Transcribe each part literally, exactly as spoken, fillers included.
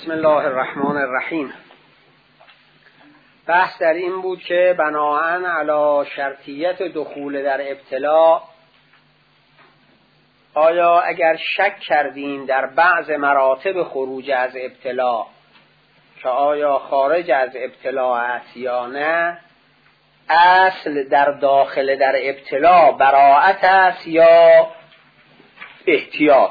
بسم الله الرحمن الرحیم. بحث در این بود که بناءً علی شرطیت دخول در ابتلا، آیا اگر شک کردیم در بعض مراتب خروج از ابتلا که آیا خارج از ابتلا است یا نه، اصل در داخل در ابتلا براءت است یا احتیاط؟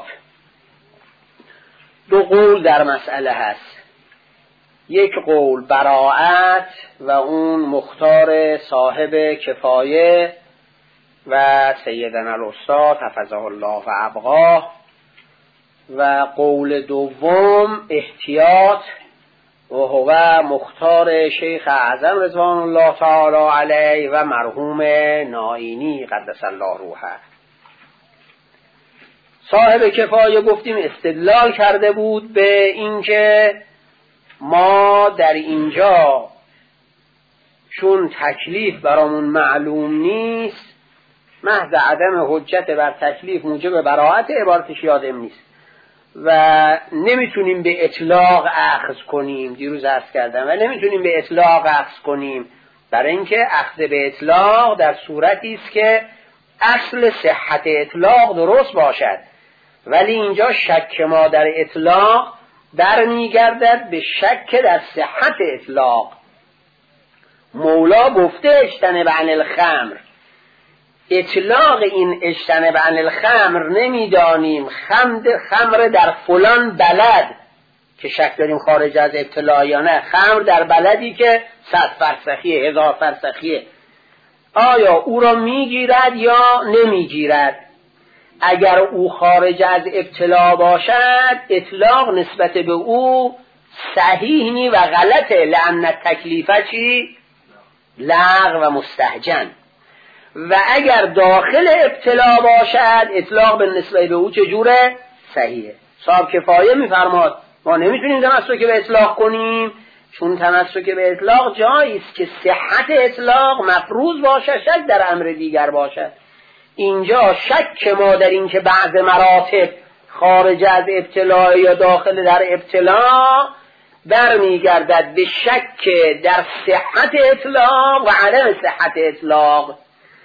دو قول در مسئله هست. یک قول براءت و اون مختار صاحب کفایه و سیدنا الاستاد حفظه الله و ابقاه، و قول دوم احتیاط و هو مختار شیخ اعظم رضوان الله تعالی علیه و مرحوم نائینی قدس الله روحه. صاحب کفایه گفتیم استدلال کرده بود به اینکه ما در اینجا چون تکلیف برامون معلوم نیست، محض عدم حجت بر تکلیف موجب براءت عبارتش یادم نیست و نمیتونیم به اطلاق اخذ کنیم. دیروز عرض کردم و نمیتونیم به اطلاق اخذ کنیم، برای اینکه اخذ به اطلاق در صورتی است که اصل صحت اطلاق درست باشد، ولی اینجا شک ما در اطلاق در میگردد به شک در صحت اطلاق. مولا گفته اجتنب عن الخمر، اطلاق این اجتنب عن الخمر نمیدانیم خمر در فلان بلد که شک داریم خارج از ابتلا یا نه، خمر در بلدی که صد فرسخیه هزار فرسخیه، آیا او را میگیرد یا نمیگیرد؟ اگر او خارج از ابتلا باشد اطلاق نسبت به او صحیح نی و غلطه، لأن تکلیفه چی؟ لغو و مستهجن. و اگر داخل ابتلا باشد اطلاق به نسبت به او چجوره؟ صحیحه. صاحب کفایه میفرماد ما نمیتونیم تمسک به اطلاق کنیم، چون تمسک به اطلاق جایی است که صحت اطلاق مفروض باشه، شک در امر دیگر باشد. اینجا شک ما در این که بعض مراتب خارج از ابتلا یا داخل در ابتلا در میگردد به شک در صحت اطلاق و عدم صحت اطلاق،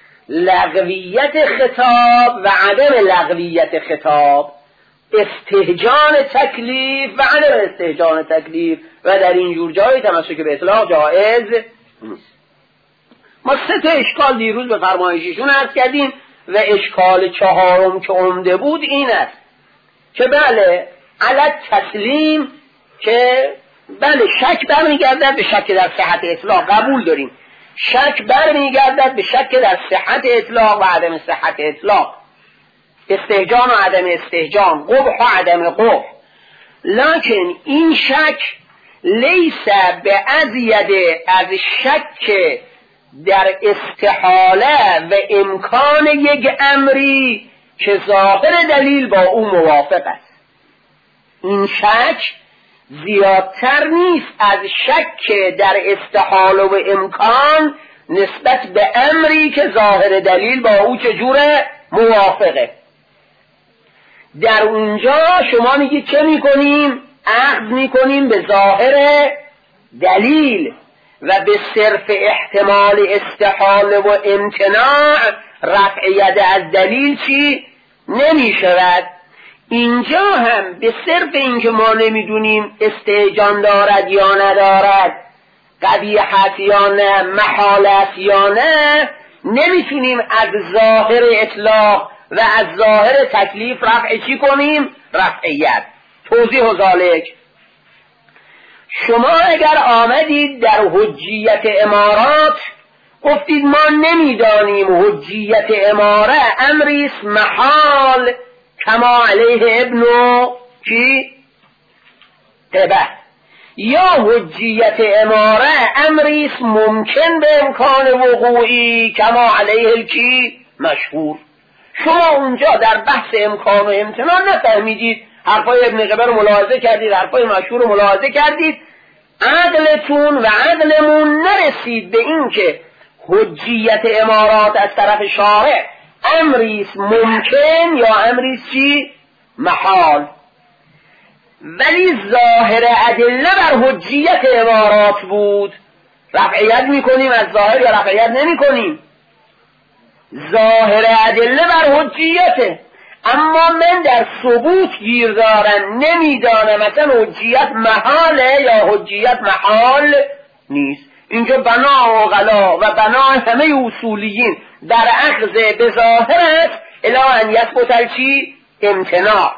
لغویت خطاب و عدم لغویت خطاب، استهجان تکلیف و عدم استهجان تکلیف، و در این جور جایی تمسک به اطلاق جایز نیست. ما سه تا اشکال دیروز به فرمایششون عرض کردیم و اشکال چهارم که عمده بود این است که بله علت تسلیم، که بله شک برمیگردد به شک در صحت اطلاق، قبول داریم. شک برمیگردد به شک در صحت اطلاق و عدم صحت اطلاق، استهجان و عدم استهجان، قبح و عدم قبح. لکن این شک لیس به ازید از شک در استحاله و امکان یک امری که ظاهر دلیل با او موافق است. این شک زیادتر نیست از شک در استحاله و امکان نسبت به امری که ظاهر دلیل با او چجوره؟ موافقه. در اونجا شما میگید چه میکنیم؟ اخذ میکنیم به ظاهر دلیل و به صرف احتمال استحاله و امتناع رفع ید از دلیل چی؟ نمی شود. اینجا هم به صرف اینکه ما نمیدونیم استهجان دارد یا ندارد، قبیحت یا نه، محالت یا نه، نمیتونیم از ظاهر اطلاق و از ظاهر تکلیف رفع چی کنیم؟ رفع ید. توضیح و ذالک، شما اگر آمدید در حجیت امارات گفتید ما نمیدانیم حجیت اماره امریست محال کما علیه ابن کی تبه، یا حجیت اماره امریست ممکن به امکان وقوعی کما علیه کی مشهور. شما اونجا در بحث امکان و امتنان نفهمیدید، حرفای ابن قبر ملاحظه کردید، حرفای مشهور ملاحظه کردید، عدلتون و عدلمون نرسید به این که حجیت امارات از طرف شارع امریست ممکن یا امریست چی؟ محال. ولی ظاهر ادله بر حجیت عبارات بود. رفعیت میکنیم از ظاهر یا رفعیت نمی کنیم؟ ظاهر ادله بر حجیته، اما من در ثبوت گیر دارم، نمیدانم مثلا حجیت محاله یا حجیت محال نیست. اینجا بنا عقلا و بنا همه اصولیین در اخذ به ظاهر است الی ان یثبت چی؟ امتناع.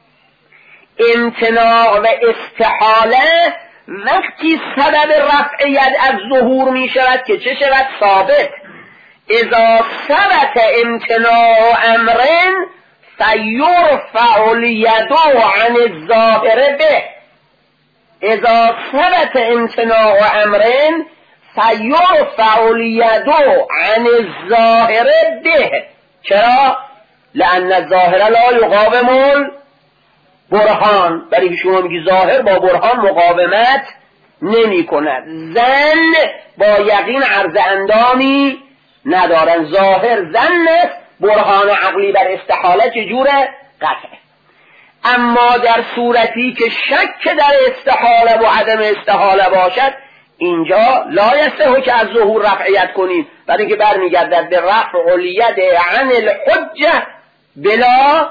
امتناع و استحاله وقتی سبب رفعیت از ظهور می شود که چه شود؟ ثابت. اذا ثبت امتناع امرن فیرفع الید عن الظاهر به. اذا ثبت امتناع امرن فیرفع الید عن الظاهر به. چرا؟ لأن الظاهر لا یقاوم برهان. برای که شما میگی ظاهر با برهان مقاومت نمی کند. ظن با یقین عرض اندامی ندارن. ظاهر ظن است، برهان عقلی بر استحاله چجوره؟ قطعه. اما در صورتی که شک در استحاله و عدم استحاله باشد، اینجا لا یصح که از ظهور رفعیت کنیم، برای اینکه برمیگردد به رفع الید عن الحجه بلا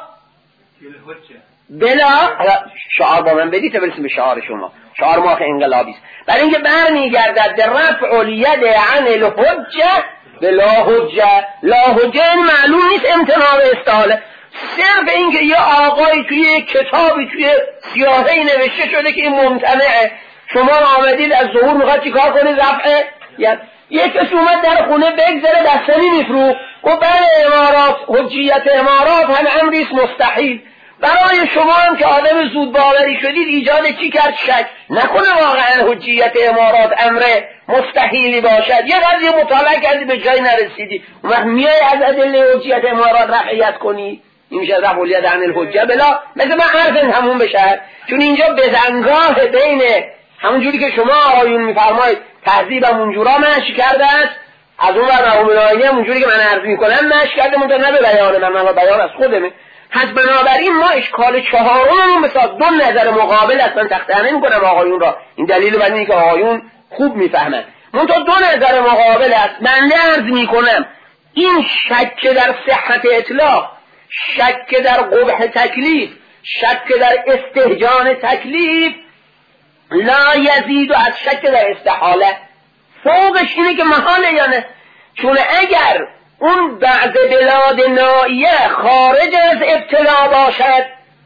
بلا شعار با من بدید تا برسیم به شعار شما. شعار ما انقلابی است. برای اینکه برمیگردد به رفع الید عن الحجه بلا حجه. لا حجه معلوم نیست امتناع استحاله. صرف اینکه یه آقای توی یک کتابی توی سیاهی نوشته شده که این ممتنعه، شما آمدید از ظهور میخواد چی کار کنید؟ رفعه. یک کسی اومد در خونه بگذره دستنی میفروخت، گفت بله امارات، حجیت امارات هم امریست مستحیل. برای شما هم که آدم زود باوری شدید ایجاد چی کرد؟ شک. نکنه واقعا حجیت امارات امر مستحیلی باشد. یه قضیه مطالعه کردی به جای نرسیدی، اون وقت میای از ادله حجیت امارات رفعیت کنی. این میشه رفع الید عن الحجه بلا. مثل من عرض تموم بشه، چون اینجا بزنگاه بین همون جوری که شما آقایون میفرمایید تهذیبم اونجورا مشی کرده است، از اون ور مرحوم الهی هم اونجوری که من عرض میکنم مشی کرده، منتها نه به بیان من، من بیان از خودمه. پس بنابراین ما اشکال چهارم مثلا دو نظر مقابل است. من تخته نمی‌کنم آقایون را، این دلیل بر اینه که آقایون خوب میفهمن. منتها دو نظر مقابل است. من عرض میکنم این شک در صحت اطلاق، شک در قبح تکلیف، شک در استهجان تکلیف لا یزید از شک در استحاله. فوقش اینه که محاله یا نه. چون اگر اون بعض بلاد نائیه خارج از ابتلا باشد،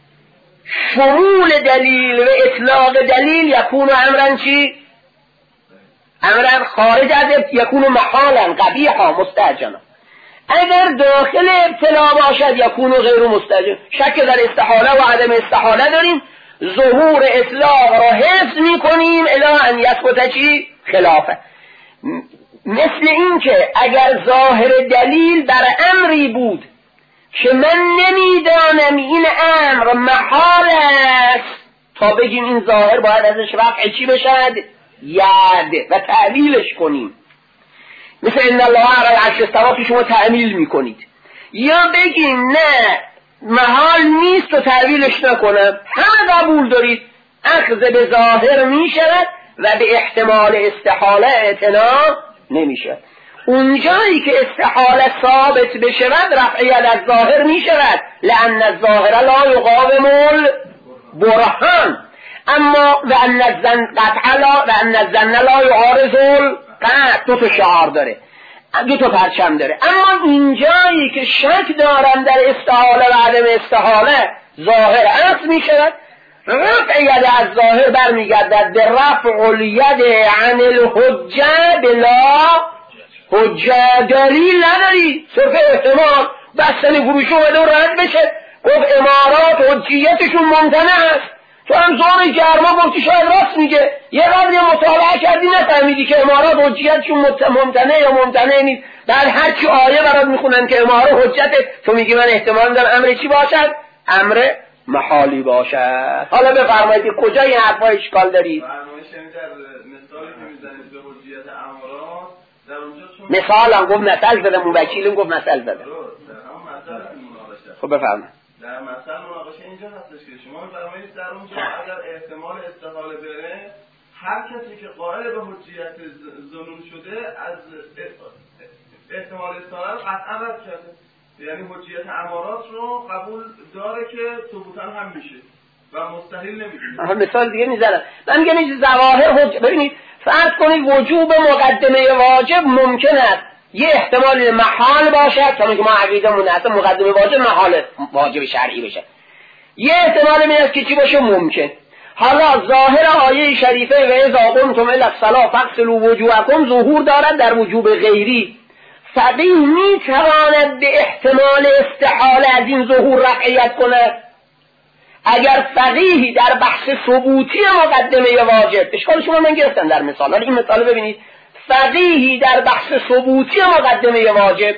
شمول دلیل و اطلاق دلیل یکون امرن چی؟ امرن خارج از ابتلا، یکون محالا قبیحا مستهجنا. اگر داخل ابتلا باشد یکون غیر مستهجن. شک در استحاله و عدم استحاله داریم، ظهور اطلاق را حفظ میکنیم الی ان یثبت چی؟ خلافه. مثل این که اگر ظاهر دلیل بر امری بود که من نمیدانم این امر محال است، تا بگیم این ظاهر باید ازش رفع چی بشد؟ ید و تعویلش کنیم. مثل ان الله علی العرش استوی که شما تعویل میکنید، یا بگیم نه محال نیست و تعویلش نکنم، همه قبول دارید، اخذ به ظاهر میشود و به احتمال استحاله اعتنا نمیشه. اونجایی که استحاله ثابت بشود رفعیت از ظاهر میشود، لأن الظاهر لا یقاوم البرهان. اما و ان الظن قطع لا و ان الظن لا یعارض القطع. دو تا شعار داره، دو تا پرچم داره. اما اینجایی که شک دارم در استحاله و عدم استحاله، ظاهر اصل میشود، رفعیت از ظاهر برمیگردد به رفع الید عن الحجه بلا حجه. دلیل نداری، صرف احتمال. بستن فروشی اومده و رد بشه، گفت امارات حجیتشون ممتنع است. تو هم زور گرما گفتی شاید راست میگه، یه قدری مطالعه کردی نفهمیدی که امارات حجیتشون ممتنع یا ممتنع نیست. در هر چی آیه برات میخونن که امارات حجته، تو میگی من احتمال دارم امر چی باشد؟ امر محالی باشد. حالا بفرمایید کجا این حرفا اشکال دارید؟ مثال هم گفت مثل زدم، اون وکیلم گفت مثل زدم. خب بفرمایید. در مثل مناقشه اینجا هستش که شما می‌فرمایید در اونجا اگر احتمال استحاله بره، هر کسی که قائل به حجیت ظنون شده از احتمال استحاله رو قطعا رد کرده، یعنی حجیت امارات رو قبول داره که ثبوتاً هم میشه و مستحیل نمیدونه. مثال دیگه میزنم، من میگم این ظواهر حج... ببینید فرض کنید وجوب مقدمه واجب ممکن است یه احتمال محال باشد، چون که ما عقیدمون هست مقدمه واجب محال واجب شرعی بشه، یه احتمال می است که چی باشه ممکن. حالا ظاهر آیه شریفه و اذا قمتم الی الصلاة فاغسلوا وجوهکم ظهور دارد در وجوب غیری. فقیه می تواند به احتمال استحاله از این ظهور رفعیت کند. اگر فقیهی در بحث ثبوتی مقدمه واجب، اشکال شما من گرفتم در مثال، این مثال ببینید، فقیهی در بحث ثبوتی مقدمه واجب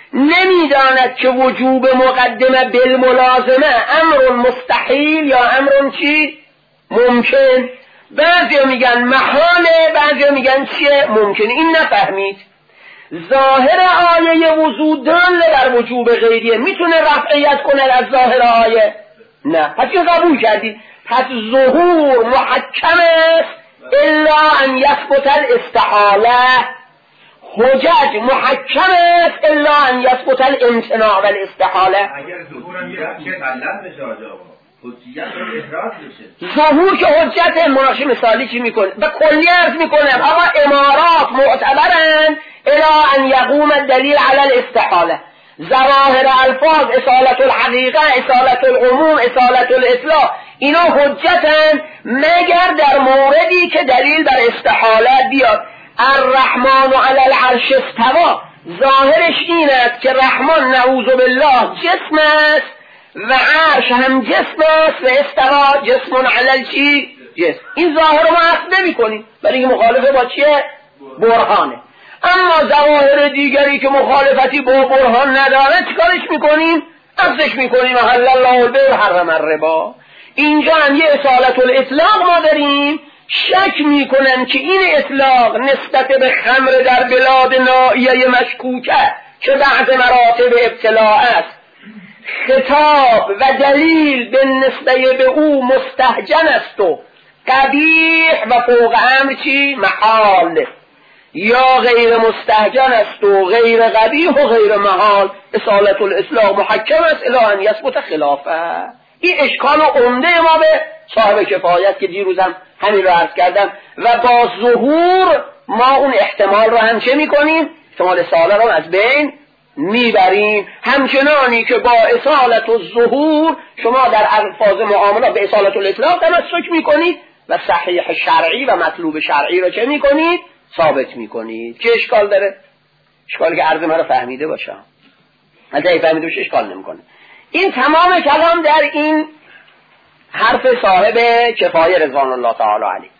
نمیداند که وجوب مقدمه بالملازمه امر مستحیل یا امر چی؟ ممکن. بعضی میگن محاله، بعضی میگن چیه؟ ممکن. این نفهمید. ظاهر آیه وضو دال در وجوب غیریه، میتونه رفعیت کنه از ظاهر آیه؟ نه. پس این قبول کردید. پس ظهور محکم است الا ان یثبت الاستحاله، حجج محکم است الا ان یثبت الامتناع والاستحاله. اگر ظهورم یه حجت غلط بشه آجا حجیت رو احراز بشه، ظهور که حجت مناقشه مثالی چی میکنه؟ به کلی عرض میکنم اما امارات معتبرند الا ان یقوم الدلیل علی الاستحاله. ظواهر الفاظ، اصالت الحقیقه، اصالت العموم، اصالت الاطلاق، اینا حجتن مگر در موردی که دلیل بر استحاله بیاد. الرحمن علی العرش استوى، ظاهرش این است که رحمان نعوذ بالله جسم است و عرش هم جسم است و استوا جسم علی چی؟ جسم. این ظاهر رو ما اخذ نمی کنیم ولی مخالفه با چیه؟ برهانه. اما ظواهر دیگری که مخالفتی با برهان نداره چیکارش میکنیم؟ اخذش میکنیم. حلل الله البیع و حرم الربا. اینجا هم یه اصالت الاطلاق ما داریم، شک میکنن که این اطلاق نسبت به خمر در بلاد نائیه مشکوکه که بعض مراتب ابتلاع است، خطاب و دلیل به نسبه به او مستهجن است و قبیح و فوق امر چی؟ محال، یا غیر مستهجن است و غیر قبیح و غیر محال. اصالت الاطلاق محکم است الی ان یثبت خلافه. این اشکال عمده ما به صاحب کفایت که دیروزم همین رو عرض کردم. و با ظهور ما اون احتمال رو هم چه میکنیم؟ احتمال ساله رو از بین میبریم. همچنانی که با اصالت الظهور شما در الفاظ معامله به اصالت الاطلاق تمسک میکنید و صحیح شرعی و مطلوب شرعی رو چه میکنید؟ ثابت میکنید. چه اشکال داره؟ اشکالی که عرض من رو فهمیده باشم. اگه فهمیده باشه اشکال نمیکنه. این تمام کلام در این حرف صاحب کفایه رضوان الله تعالی علیه.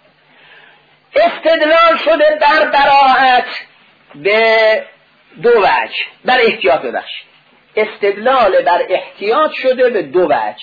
استدلال شده بر براءت به دو وجه، بر احتیاط ببخشید. استدلال بر احتیاط شده به دو وجه.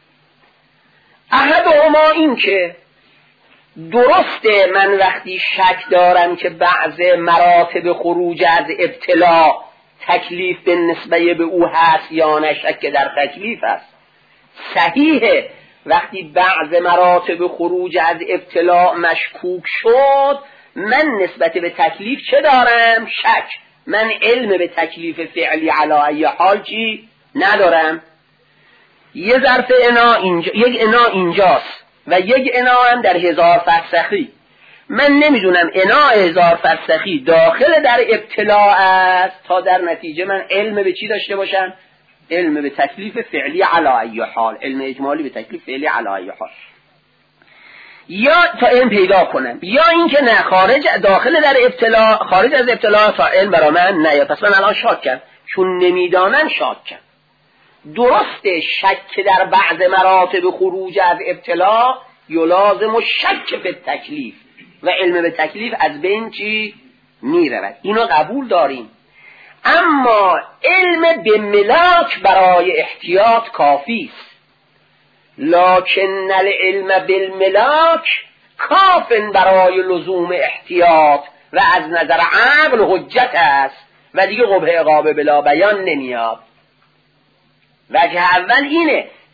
احدهما این که درسته من وقتی شک دارم که بعض مراتب خروج از ابتلاع تکلیف به نسبه به او هست یا نه، شک در تکلیف است. صحیحه وقتی بعض مراتب خروج از ابتلاع مشکوک شد من نسبت به تکلیف چه دارم؟ شک. من علم به تکلیف فعلی علی ای حال چی؟ ندارم. یه ظرف انا اینجا، یک انا اینجاست و یک انا هم در هزار فرسخی. من نمیدونم انا هزار فرسخی داخل در ابتلاع است تا در نتیجه من علم به چی داشته باشم؟ علم به تکلیف فعلی علی ای حال، علم اجمالی به تکلیف فعلی علی ای حال، یا تا علم پیدا کنم، یا اینکه نه خارج داخل در ابتلاع، خارج از ابتلاع تا علم برا من نه. یا پس من الان شاک کردم چون نمیدانم شاک کردم. درسته شک در بعض مراتب خروج از ابتلاع یلازم و شک به تکلیف و علم به تکلیف از بین چی می رود، اینو قبول داریم. اما علم به ملاک برای احتیاط کافی است. لکن العلم بالملاک کاف برای لزوم احتیاط و از نظر عقل حجت است و دیگه قبح عقاب بلا بیان نمیاد. وجه اول اینه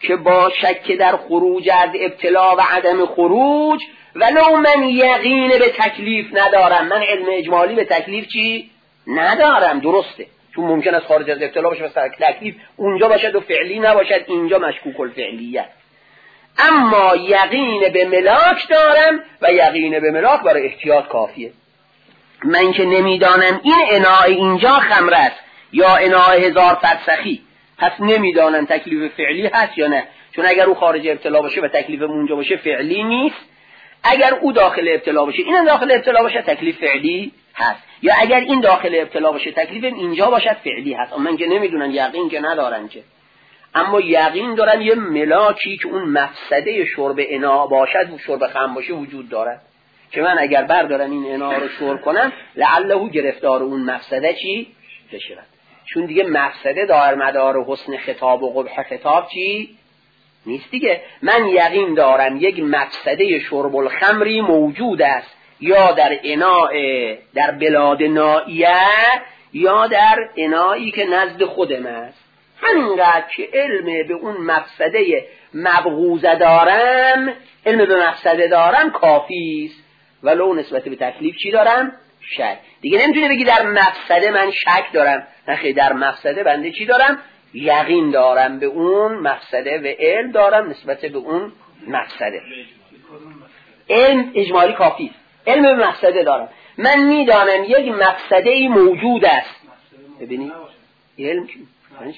که با شک در خروج از ابتلا و عدم خروج ولو من یقین به تکلیف ندارم، من علم اجمالی به تکلیف چی؟ ندارم، درسته، چون ممکن است خارج از ابتلا باشه و تکلیف اونجا باشد و فعلی نباشد، اینجا مشکوک الفعلیت. اما یقین به ملاک دارم و یقین به ملاک برای احتیاط کافیه. من که نمیدانم این اناء اینجا خمر است یا اناء هزار فرسخی، پس نمیدانم تکلیف فعلی هست یا نه، چون اگر او خارج ابتلا باشه و تکلیف اونجا باشه فعلی نیست، اگر او داخل ابتلا باشه این داخل ابتلا باشه تکلیف فعلی هست، یا اگر این داخل ابتلا باشه تکلیف اینجا باشد فعلی هست. اما من که نمیدونم، یقین که ندارن که، اما یقین دارن یه ملاکی که اون مفسده شرب اناء باشد و شرب خمر باشه وجود دارد، که من اگر بردارم این اناء رو شرب کنم لعله گرفتار اون مفسده چی بشه، چون دیگه مفسده دار مدار حسن خطاب و قبح خطاب چی نیست دیگه. من یقین دارم یک مفسده شرب الخمری موجود است، یا در اناء در بلاد نائیه یا در انائی که نزد خودم است. همینقدر که علم به اون مفسده مبغوزه دارم، علم به مفسده دارم کافی است، ولو نسبت به تکلیف چی دارم؟ شک. دیگه نمیتونه بگی در مفسده من شک دارم، نخیر، در مفسده بنده چی دارم؟ یقین دارم به اون مفسده و علم دارم نسبت به اون مفسده. علم اجمالی کافی است، علم به مفسده دارم، من میدانم یک مفسده ای موجود است. ببینید علم چی؟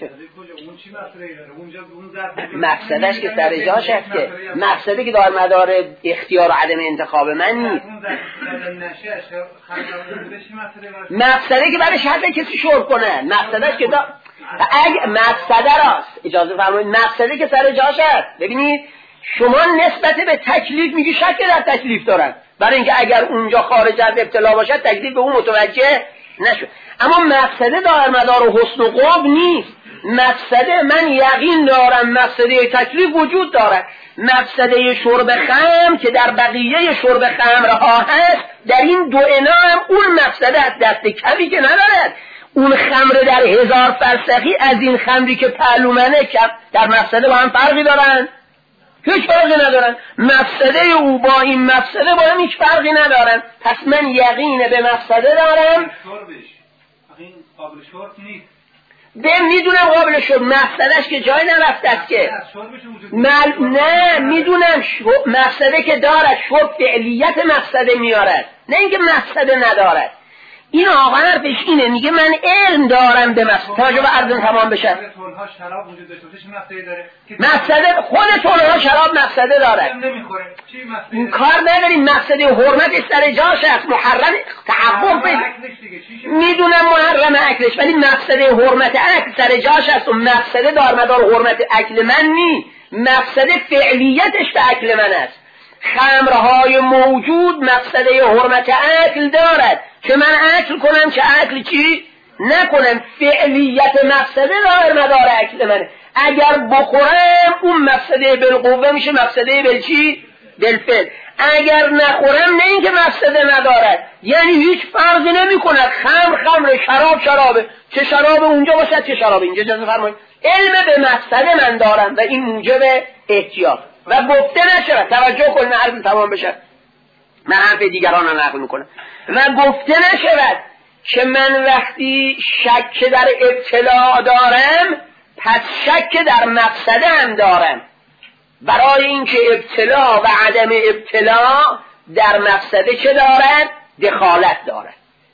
مقصدش که سر جاش هست، که مقصده که دار مدار اختیار و عدم انتخاب من نیست، مقصده که برای شرط کسی شرب کنه، مقصدش که دار اگه مقصده راست، اجازه فرمایید، مقصده که سر جاش هست. ببینید شما نسبت به تکلیف میگی شک در تکلیف دارن، برای اینکه اگر اونجا خارج از ابتلا باشد تکلیف به اون متوجه نشد. اما مقصده دار مدار و حسن و قرب نیست، مقصده من یقین دارم مقصده تکلیف وجود دارد، مقصده شرب خمر که در بقیه شرب خمرها هست در این دو اناء هم اون مقصده از دست کمی که ندارد. اون خمر در هزار فرسخی از این خمری که پهلومنه در مقصده با هم فرقی دارن؟ هیچ فرقی ندارن. مقصده او با این مقصده با هم هیچ فرقی ندارن. پس من یقین به مقصده دارم. این قابل شرب نیست. به میدونم قابل شرب، مقصدش که جای نرفته است که مل... نه میدونم مقصده که دارد، شرب فعلیت مقصده میارد، نه اینکه مقصده ندارد. این آقا حرفش اینه، میگه من علم دارم به مقصده. تاجب عرضم تمام بشه. تونها شراب وجود داشته باشه مقصده داره. مقصده خود تونها شراب مقصده دارد. نمیخوره. چی مقصده؟ این کار نداریم، مقصده حرمت سر جاش است، محرم تحقق بده. میدونم محرم اکلش، ولی مقصده حرمت اکل سر جاش است و مقصده دارمدار حرمت اکل من نی، مقصده فعلیتش به اکل من است. خمرهای موجود مقصده حرمت اکل دارد، که من اکل کنم که اکل چی نکنم، فعلیت مقصده دارمدار اکل منه. اگر بخورم اون مقصده بالقوه میشه مقصده بالچی بالفعل، اگر نخورم نه اینکه مقصده ندارد، یعنی هیچ فرقی نمی کند. خمر خمر، شراب شرابه، چه شراب اونجا باشد چه شراب اینجا. اجازه فرمایید، علم به مقصده من دارم و این موجب احتیاط و گفته نشود. توجه کنید عرض تمام بشه، من حرف دیگران رو نقل میکنم. و گفته نشود که من وقتی شک در ابتلا دارم پس شک در مقصده هم دارم، برای اینکه ابتلا و عدم ابتلا در مقصده چه دارد؟ دخالت دارد.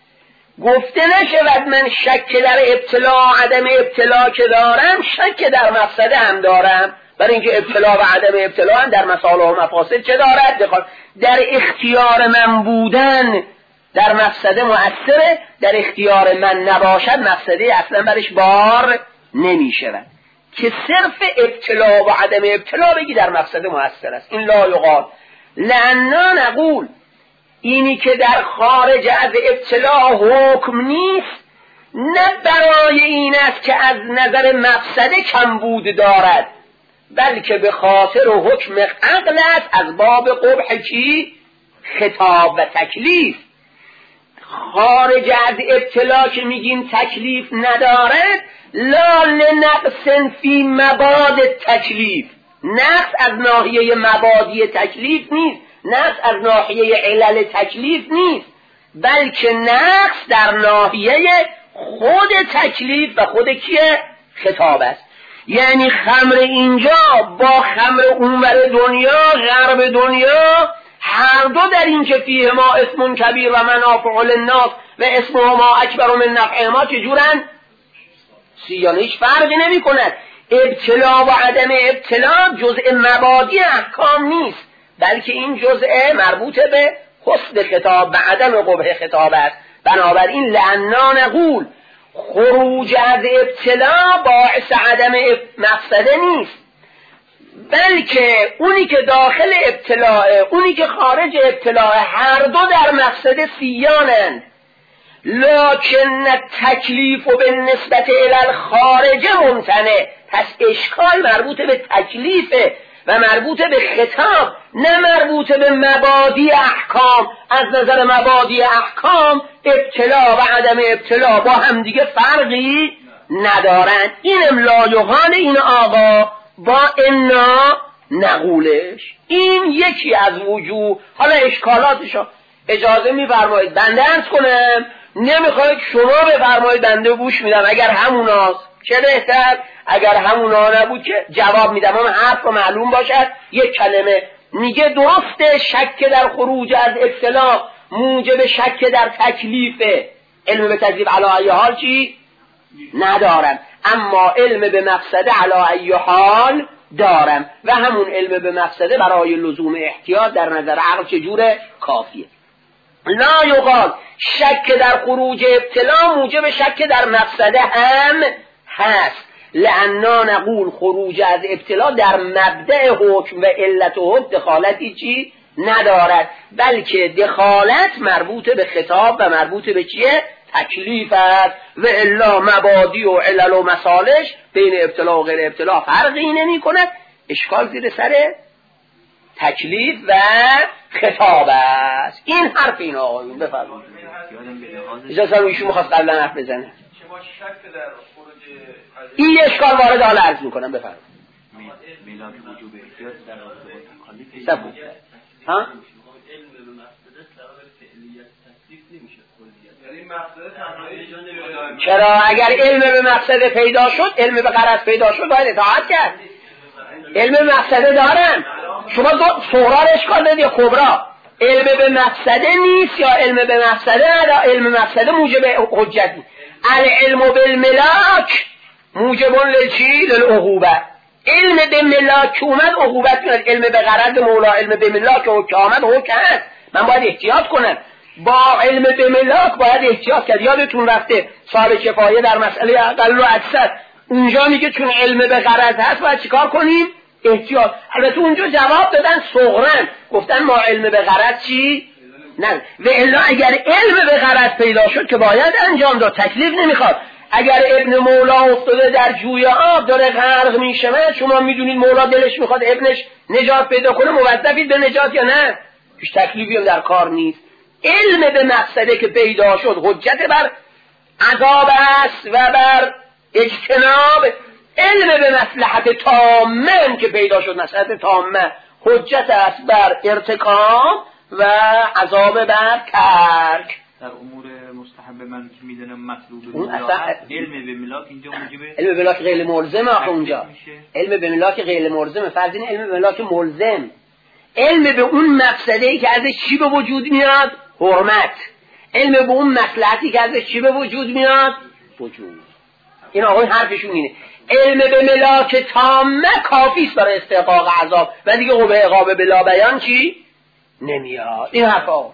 گفته نشود من شک در ابتلا و عدم ابتلا که دارم شک در مقصده هم دارم، برای اینکه ابتلا و عدم ابتلا هم در مصالح و مفاسد چه دارد؟ دخالت. در اختیار من بودن در مقصده مؤثره، در اختیار من نباشد مقصده اصلا برش بار نمی شود. که صرف ابتلا و عدم ابتلا بگی در مقصد مؤثر است. این لا یقال لأننا نقول، اینی که در خارج از ابتلا حکم نیست، نه برای این است که از نظر مقصد کمبود دارد، بلکه به خاطر حکم عقل است از باب قبح چی؟ خطاب و تکلیف. خارج از ابتلا که میگیم تکلیف ندارد، لا لنقص فی مباد تکلیف، نقص از ناحیه مبادی تکلیف نیست، نقص از ناحیه علل تکلیف نیست، بلکه نقص در ناحیه خود تکلیف و خود کیه؟ خطاب است. یعنی خمر اینجا با خمر اونور دنیا، غرب دنیا، هر دو در این که فیه ما اسم کبیر و منافع للناس و اسم ما اکبر من نفعهما چجورن؟ سیانه هیچ فرقی نمی کند. ابتلا و عدم ابتلا جزء مبادی احکام نیست، بلکه این جزء مربوط به حسن خطاب و عدم قبح خطاب است. بنابراین لعنا نقول خروج از ابتلا باعث عدم مفسده نیست، بلکه اونی که داخل ابتلاء، اونی که خارج ابتلاء، هر دو در مفسده سیانند. لکن تکلیف و به نسبت الال خارج ممتنه. پس اشکال مربوط به تکلیفه و مربوط به خطاب، نه مربوط به مبادی احکام. از نظر مبادی احکام ابتلا و عدم ابتلا با همدیگه فرقی ندارن. این املایوهان این آقا با انا نقولش، این یکی از وجوه. حالا اشکالاتشو اجازه میفرمایید بنده عرض کنم، نمیخواید شما بفرمایید بنده گوش میدم. اگر هموناست چه بهتر، اگر همونا نبود که جواب میدم، اما حرف معلوم باشد. یک کلمه میگه درسته شک در خروج از ابتلا موجب شک در تکلیفه، علم به تکلیف علی ای حال چی؟ ندارم، اما علم به مفسده علی ای حال دارم و همون علم به مفسده برای لزوم احتیاط در نظر عقل چجوره؟ کافیه. لا یقال شک در خروج ابتلا موجب شک در مفسده هم هست. لعنا نقول خروج از ابتلا در مبدأ حکم و علت حکم دخالتی چی ندارد، بلکه دخالت مربوط به خطاب و مربوط به چیه؟ تکلیف است. و الا مبادی و علل و مسالش بین ابتلا و غیر ابتلا فرقی نمی کند. اشکال زیر سر تکلیف و خطاب است. این حرف این آقایون بفرمایید. اجازه رو ایشون می‌خواست قبلا حرف بزنه. این اشکال وارد حال عرض میکنم. بفرمایید. میلاد وجوب احتیاط در رابطه با تکلیف سبو ها علم به مقصد سبب فعلیت تکلیف نمیشه کلیت، یعنی مقصد تنهایی. چرا؟ اگر علم به مقصد پیدا شد، علم به غرض پیدا شد، باید اطاعت کرد. علم به مقصد دارن. شما دو صغرا اشکال دارید یا کبرا؟ علم به مقصد نیست یا علم به مقصده نداره؟ علم مقصد موجب حجت نیست. العلم بالملاک موجب لچی؟ للعقوبه. علم به ملاک اومد عقوبت میاد. علم به غرض مولا، علم به ملاک حکم آمد حکم هست. من باید احتیاط کنم. با علم به ملاک باید احتیاط کرد. یادتون رفته صاحب کفایه در مسئله اقل و اکثر اونجا میگه چون علم به غرض هست باید چیکار کنیم؟ احتیاط. البته اونجا جواب دادن صغرن، گفتن ما علم به غرض چی؟ نه. و الا اگر علم به غرض پیدا شد که باید انجام داد، تکلیف نمیخواد. اگر ابن مولا افتاده در جوی آب داره غرق میشه، شما میدونید مولا دلش میخواد ابنش نجات پیدا کنه، موظفید به نجات یا نه؟ هیچ تکلیفی هم در کار نیست. علم به مقصده که پیدا شد حجت بر عذاب است و بر اجتناب. علم به مصلحت تامه که پیدا شد، مصلحت تامه حجت است بر ارتکاب و عذاب بر ترک. در امور مستحب من که میدونم مطلوب علم به ملاک اینجا موجبه. علم به ملاک غیر ملزم آخه اونجا. علم به ملاک غیر ملزم. فرض این علم به ملاک ملزم. علم به اون مقصدی که ازش چی به وجود میاد؟ حرمت. علم به اون مصلحتی که ازش چی به وجود میاد؟ وجود. این آقای حرفشون اینه. علم به ملاک تامه کافی است برای استحقاق عذاب و دیگه قوه عقاب بلا بیان چی نمیاد. این حرفا.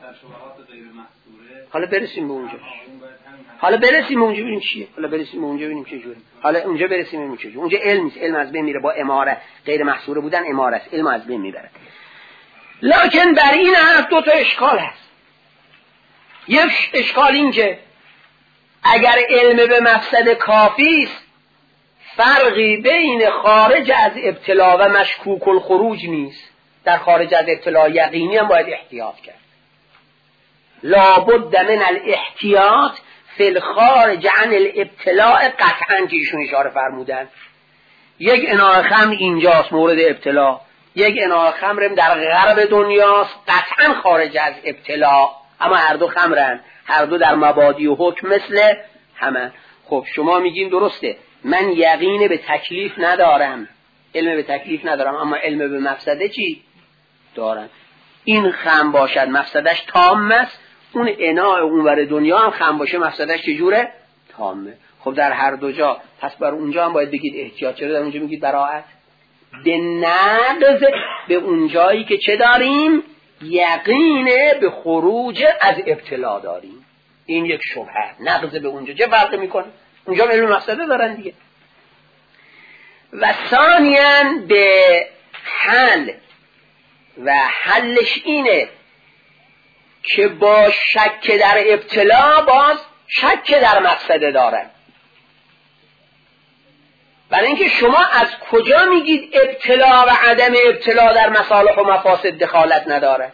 حالا برسیم به اونجا. حالا برسیم به اونجا ببینیم چیه. حالا برسیم به اونجا ببینیم چه جوری. حالا اونجا برسیم ببینیم چه جوری. اونجا علم نیست. علم از بین میره با اماره. غیر محصوره بودن اماره است. علم از بین میبره. لکن بر این حرف دو تا اشکال هست. یک اشکال این که اگر علم به مقصد کافی است، فرقی بین خارج از ابتلا و مشکوک الخروج نیست. در خارج از ابتلا یقینی هم باید احتیاط کرد. لابد من الاحتیاط فی الخارج عن الابتلاء قطعا که ایشون اشاره فرمودن. یک اناء خمر اینجاست مورد ابتلا، یک اناء خمر در غرب دنیاست قطعا خارج از ابتلا، اما هر دو خمرن، هر دو در مبادی و حکم مثل همه. خب شما میگین درسته، من یقین به تکلیف ندارم، علم به تکلیف ندارم، اما علم به مفسده چی دارم. این خم باشد مفسدش تام است، اون اناء اونور دنیا هم خم باشه مفسدش چجوره؟ تامه. خب در هر دو جا پس بر اونجا هم باید بگید احتیاط. چرا در اونجا میگید براءت؟ به نقض به اونجایی که چه داریم؟ یقین به خروج از ابتلا داریم. این یک شبهه. نقض به اونجا چه فرق میکنه؟ اونجا علم مفسده دارن دیگه. و ثانیاً به حل، و حلش اینه که با شک در ابتلا باز شک در مفسده دارن. برای اینکه شما از کجا میگید ابتلا و عدم ابتلا در مصالح و مفاسد دخالت نداره؟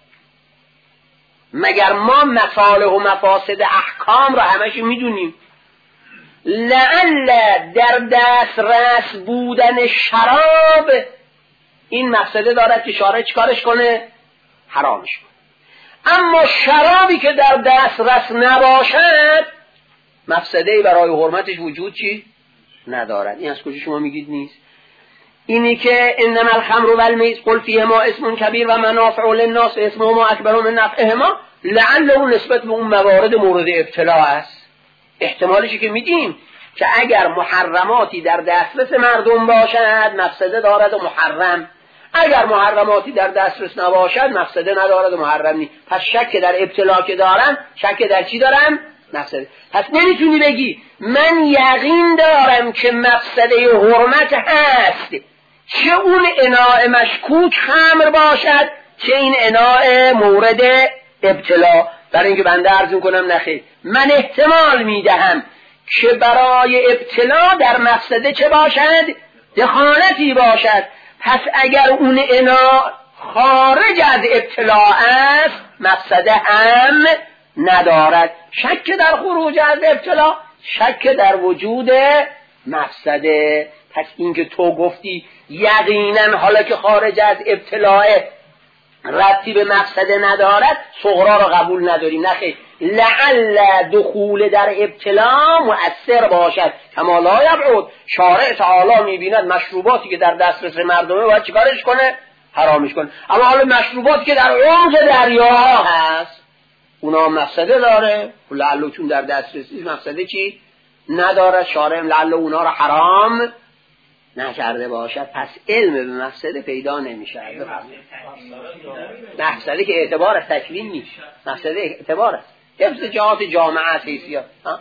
مگر ما مصالح و مفاسد احکام را همش میدونیم؟ لعل در دسترس بودن شراب این مفسده دارد که شارع چیکارش کنه؟ حرامش کنه. اما شرابی که در دسترس نباشد مفسده برای حرمتش وجود چی؟ ندارد. این از کجا شما میگید نیست؟ اینی که انما الخمر والمیسر قل فیهما اسم کبیر و منافع للناس اسمهما اکبر من نفعهما، لعل اون نسبت به اون موارد مورد ابتلا است. احتمالشی که میدیم که اگر محرماتی در دسترس مردم باشد مفسده دارد و محرم، اگر محرماتی در دسترس نباشد مفسده ندارد و محرم نیست. پس شک در ابتلا که دارن، شک در چی دارن؟ مفسده. پس نمیتونی بگی من یقین دارم که مفسده حرمت هست، چه اون اناء مشکوک خمر باشد چه این اناء مورد ابتلا. برای اینکه بنده عرض کنم نخیر، من احتمال میدهم که برای ابتلا در مفسده چه باشد؟ دخالتی باشد. پس اگر اون اناء خارج از ابتلا است مفسده هم ندارد. شک در خروج از ابتلا، شک در وجود مفسده. پس اینکه تو گفتی یقینا حالا که خارج از ابتلا ربطی به مفسده ندارد صغرا را قبول نداریم. نخیر، لعل دخول در ابتلا مؤثر باشد. کما لا یبعد، شارع تعالی میبیند مشروباتی که در دسترس مردمه باید چیکارش کنه؟ حرامش کنه. اما حالا مشروباتی که در عمق دریاها هست اونا مفسده داره، لعل چون در دسترس مفسده چی نداره، شارع لعل اونا را حرام نکرده باشد. پس علم به مفسده پیدا نمیشه. مفسده که اعتبار است، تکلیف نیست. مفسده اعتبار است، حفظ جهات جامعه است، حیثیت.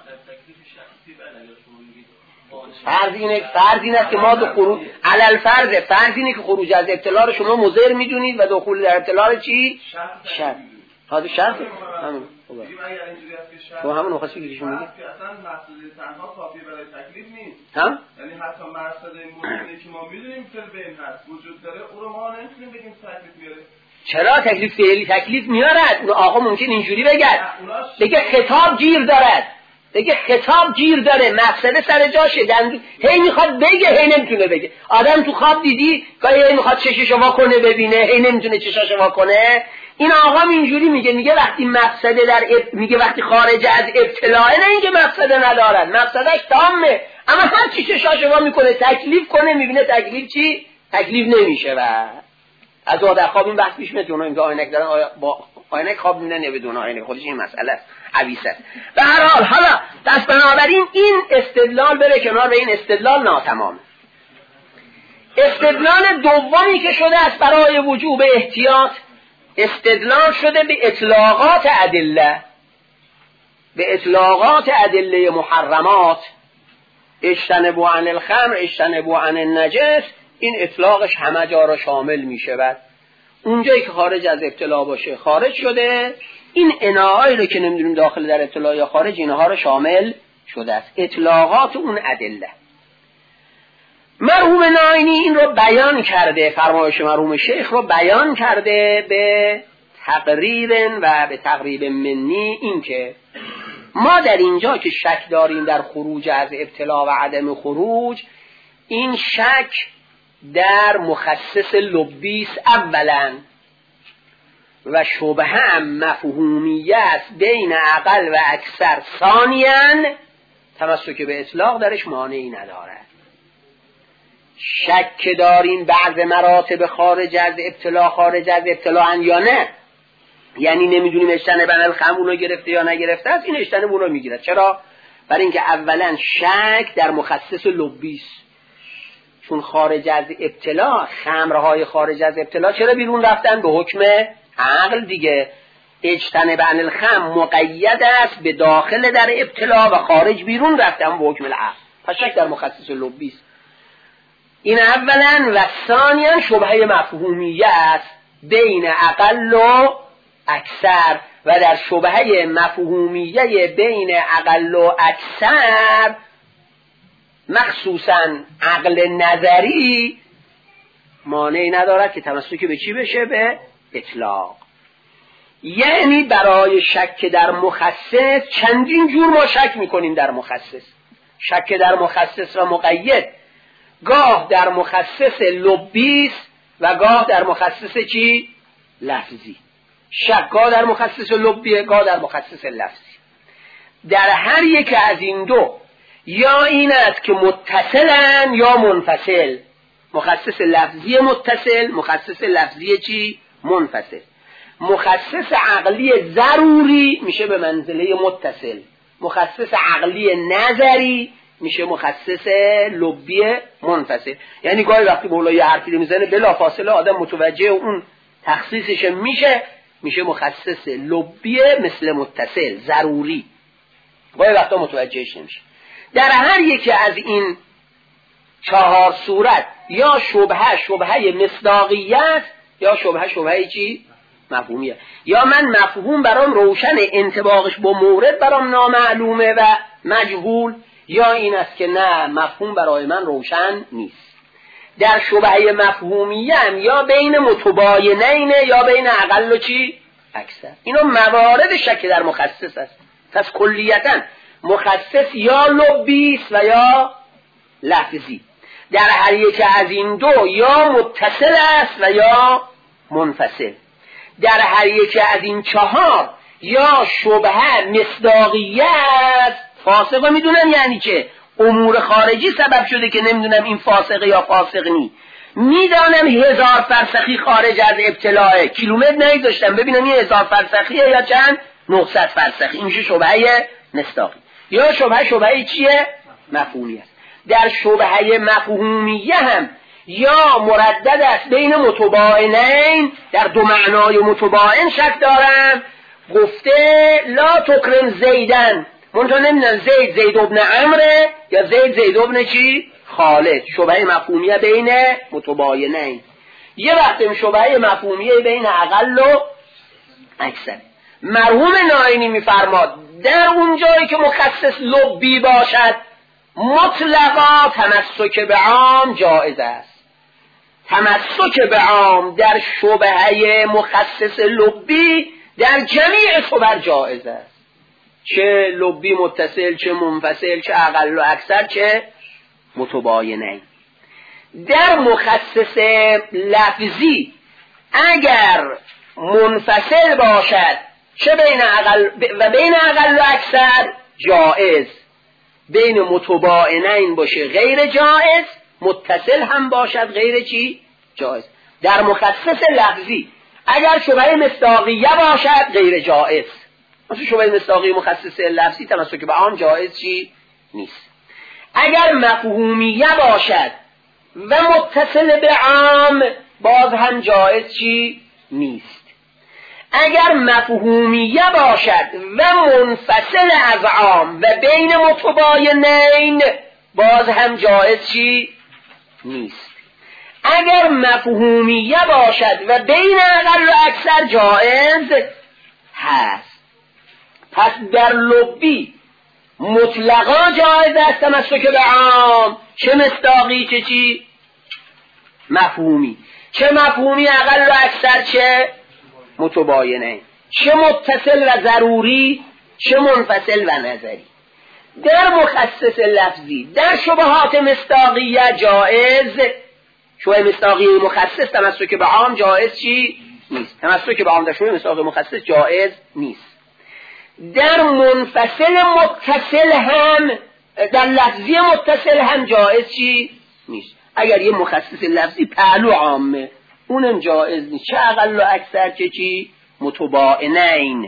فرض اینه فرض این است که ما دو خروج علل فرض فرض اینه که خروج از ابتلا رو شما مضر میدونید و دخول در ابتلا رو چی؟ شرط. هذا شرط. همین. اگر اینجوری است که شرط تو همون مخاطبی که شما میگید که اصلا مقصود تنها کافی برای تکلیف نیست. ها؟ یعنی حتی مقصد این موضوعی که ما میدونیم فعل بین هست وجود داره، او رو ما نمیتونیم بگیم تکلیف میاره. چرا تکلیف فعلی تکلیف میارد؟ اون آقا ممکن اینجوری بگه بگه خطاب گیر دارد، بگه خطاب گیر داره، مقصد سر جاشه، دند هی میخواد بگه هی نمیتونه بگه. آدم تو خواب دیدی گاهی هی میخواد چششو وا کنه ببینه هی نمیتونه چشاشو وا کنه. این آقا اینجوری میگه، میگه وقتی مقصد در اب... میگه وقتی خارج از ابتلاء، نه اینکه مقصد ندارد، مقصدش تامه، اما هر چی چشاشو وا میکنه تکلیف کنه میبینه تکلیف چی؟ تکلیف نمیشه. و از در خواب این بحث پیش میاد، اونها اینکه آینک دارن آیا با آینک خواب میبینن یا بدون آینک، خودش این مسئله است، عویسه. به هر حال حالا دست بنابراین این استدلال بره کنار، به این استدلال ناتمامه. استدلال دومی که شده است برای وجوب احتیاط، استدلال شده به اطلاقات ادله، به اطلاقات ادله محرمات، اجتنبوا عن الخمر اجتنبوا عن النجس. این اطلاقش همه جا را شامل می شود. اونجایی که خارج از ابتلا باشه خارج شده. این اناهایی رو که نمیدونیم داخل در ابتلا یا خارج، اینها را شامل شده است. اطلاقات اون ادله. مرحوم ناینی این رو بیان کرده، فرمایش مرحوم شیخ رو بیان کرده به تقریر و به تقریب منی، این که ما در اینجا که شک داریم در خروج از ابتلا و عدم خروج، این شک در مخصص لبیس اولا و شبهه هم مفهومیه است بین اقل و اکثر ثانیاً، تمسک به اطلاق درش مانعی ندارد. شک داریم بعض مراتب خارج از ابتلا خارج از ابتلاعن یا نه، یعنی نمیدونیم اجتنب الخمر رو گرفته یا نگرفته است، این اجتنب اون رو میگیرد. چرا؟ برای اینکه اولا شک در مخصص لبیس، چون خارج از ابتلا، خمرهای خارج از ابتلا چرا بیرون رفتن؟ به حکم عقل دیگه. اجتنب عن الخمر مقید است به داخل در ابتلا و خارج بیرون رفتن به حکم العقل. پس شک در مخصص لبیس. این اولا. و ثانیا شبهه مفهومیه است بین اقل و اکثر، و در شبهه مفهومیه بین اقل و اکثر مخصوصا عقل نظری مانعی ندارد که تمسک به چی بشه؟ به اطلاق. یعنی برای شک در مخصص چندین جور ما شک میکنیم در مخصص. شک در مخصص و مقید، گاه در مخصص لبیس و گاه در مخصص چی؟ لفظی. شک گاه در مخصص لبیه، گاه در مخصص لفظی. در هر یک از این دو یا این است که متصلن یا منفصل. مخصص لفظی متصل، مخصص لفظی چی؟ منفصل. مخصص عقلی ضروری میشه به منزله متصل، مخصص عقلی نظری میشه مخصص لبی منفصل. یعنی گاهی وقتی مولا یه حرفی میزنه بلا فاصله آدم متوجه اون تخصیصش میشه، میشه مخصص لبی مثل متصل ضروری، گاهی وقتا متوجهش نمیشه. در هر یکی از این چهار صورت یا شبهه شبهه مصداقیت یا شبهه شبهه چی؟ مفهومیه. یا من مفهوم برام روشن، انطباقش با مورد برام نامعلومه و مجهول، یا این است که نه مفهوم برای من روشن نیست. در شبهه مفهومیه هم یا بین متباینین یا بین اقل و چی؟ اکثر. اینا موارد شک در مخصص است. پس کلیتاً مخصص یا لبیس و یا لفظی. در هر یک از این دو یا متصل است و یا منفصل. در هر یک از این چهار یا شبهه مصداقیه است. فاسقه میدونن یعنی چه؟ امور خارجی سبب شده که نمیدونم این فاسقه یا فاسق نی. میدانم هزار فرسخی خارج از ابتلاعه، کیلومتر نگذاشتم ببینم این هزار فرسخیه یا چند نهصد فرسخی. این میشه شبهه مصداقی. یا شبهه شبهه چیه؟ مفهومی است. در شبهه مفهومیه هم یا مردد است بین متباینین، در دو معنای متباین شک دارم. گفته لا تکرم زیدن، منطقه نمیدونم زید زید ابن عمره یا زید زید ابن چی؟ خالد. شبهه مفهومیه بین متباینین. یه وقت شبهه مفهومیه بین اقل و اکثر. مرحوم نائینی میفرماد در اون جایی که مخصص لبی باشد مطلقا تمسک به عام جایز است. تمسک به عام در شبهه مخصص لبی در جمیع صور جایز است، چه لبی متصل، چه منفصل، چه اقل و اکثر، چه متباینین. در مخصص لفظی اگر منفصل باشد چه بین اقل و بین اقل و اکثر جایز، بین متباینین باشه غیر جایز، متصل هم باشد غیر چی؟ جایز. در مخصص لفظی اگر شبهه مصداقیه باشد غیر جایز، مثل شبهه مصداقی مخصص لفظی تمسک به عام جایز چی؟ نیست. اگر مفهومیه باشد و متصل به عام باز هم جایز چی؟ نیست. اگر مفهومیه باشد و منفصل از عام و بین متباینین باز هم جایز چی؟ نیست. اگر مفهومیه باشد و بین اقل و اکثر جایز هست. پس در لبی مطلقا جایز است تمسک به عام، چه مصداقی چه چی؟ مفهومی. چه مفهومی اقل و اکثر، چه متباینه، چه متصل و ضروری، چه منفصل و نظری. در مخصص لفظی در شبهات مصداقیه جائز، شبهه مصداقیه مخصص تمسک به عام جائز چی؟ نیست. تمسک به عام در شبهه مصداقیه مخصص جائز نیست. در منفصل متصل هم، در لفظی متصل هم جائز چی؟ نیست. اگر یه مخصص لفظی پهلو عامه اونم جائز نیست، چه اقل و اکثر چه چی؟ متباینین.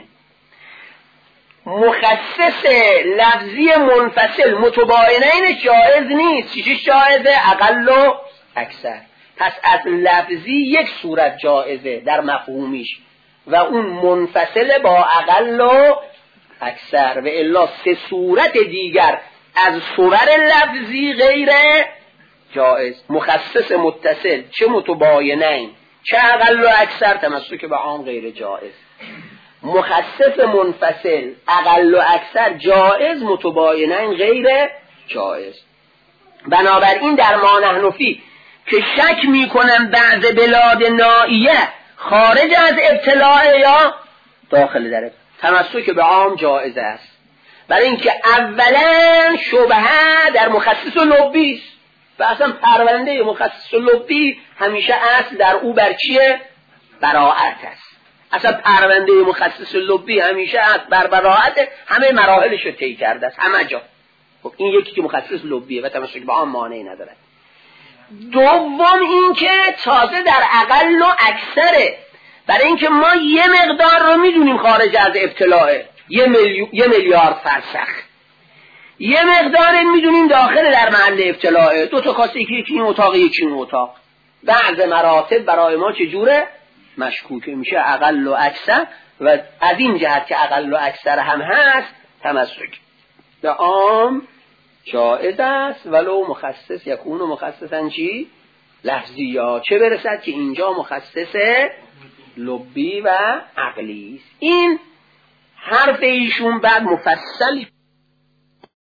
مخصص لفظی منفصل متباینین جائز نیست. چیش جائزه؟ اقل و اکثر. پس از لفظی یک صورت جائزه در مفهومیش و اون منفصل با اقل و اکثر، و الا سه صورت دیگر از صور لفظی غیر جائز. مخصص متصل چه متباینین چه اقل و اکثر تمسک به عام غیر جائز. مخصص منفصل اقل و اکثر جائز، متباینین غیر جائز. بنابراین در ما نحن فی که شک میکنم بعض بلاد نائیه خارج از ابتلاع یا داخل در تمسک به عام جائز است، برای اینکه اولا شبهه در مخصص و لبی است و اصلا پرونده مخصص و لبی همیشه اصل در او بر چیه؟ براءت است. اصلا پرونده مخصص و لبی همیشه اصل بر براءت، همه مراحلش رو طی کرده است همه جا. خب این یکی که مخصص لبیه و تمسک به عام مانعی نداره. دوم این که تازه در اقل و اکثره، برای اینکه ما یه مقدار رو میدونیم خارج از ابتلاعه، یه, میلیو... یه میلیارد فرسخ، یه مقدار میدونیم داخل در محل ابتلاعه، دو تا کاسه، یکی یکی این اتاق یکی این اتاق. بعض مراتب برای ما چجوره؟ مشکوکه، میشه اقل و اکثر، و از این جهت که اقل و اکثر هم هست تمسک به عام جائز است، ولو مخصص یکون و مخصصاً چی؟ لفظی، یا چه برسد که اینجا مخصص لبی و عقلی است. این حرف ایشون بعد مفصل